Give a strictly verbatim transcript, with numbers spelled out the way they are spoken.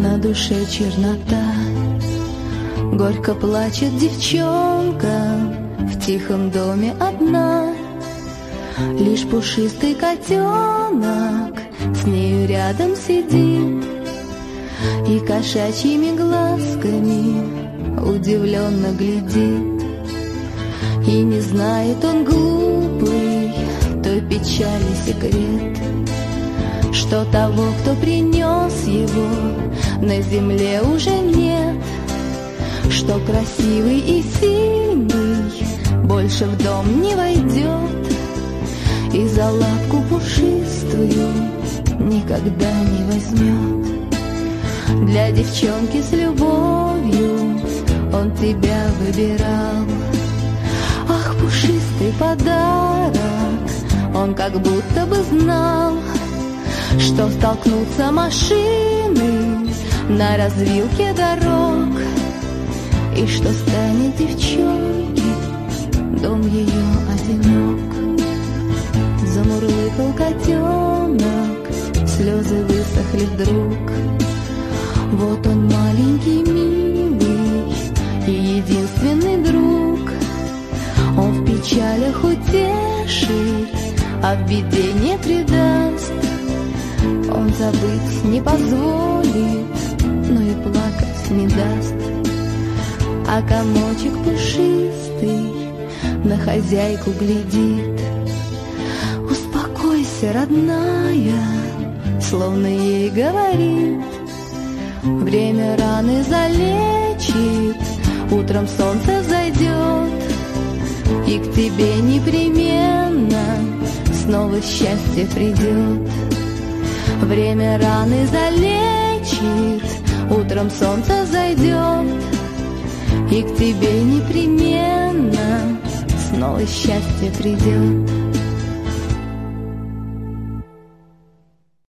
на душе чернота. Горько плачет девчонка в тихом доме одна. Лишь пушистый котенок с нею рядом сидит и кошачьими глазками удивленно глядит. И не знает он, глупый, той печали секрет, что того, кто принес его, на земле уже нет, что красивый и сильный больше в дом не войдет и за лапку пушистую никогда не возьмет. Для девчонки с любовью он тебя выбирал. Ах, пушистый подарок, он как будто бы знал, что столкнутся машины на развилке дорог, и что станет девчонке дом ее одинок. Замурлыкал котенок, слезы высохли вдруг. Вот он маленький, милый и единственный друг. Он в печалях утешит, а в беде не предаст. Он забыть не позволит, но и плакать не даст. А комочек пушистый на хозяйку глядит. Успокойся, родная, словно ей говорит. Время раны залечит, утром солнце взойдет, и к тебе непременно снова счастье придет. Время раны залечит, утром солнце зайдет, и к тебе непременно снова счастье придет.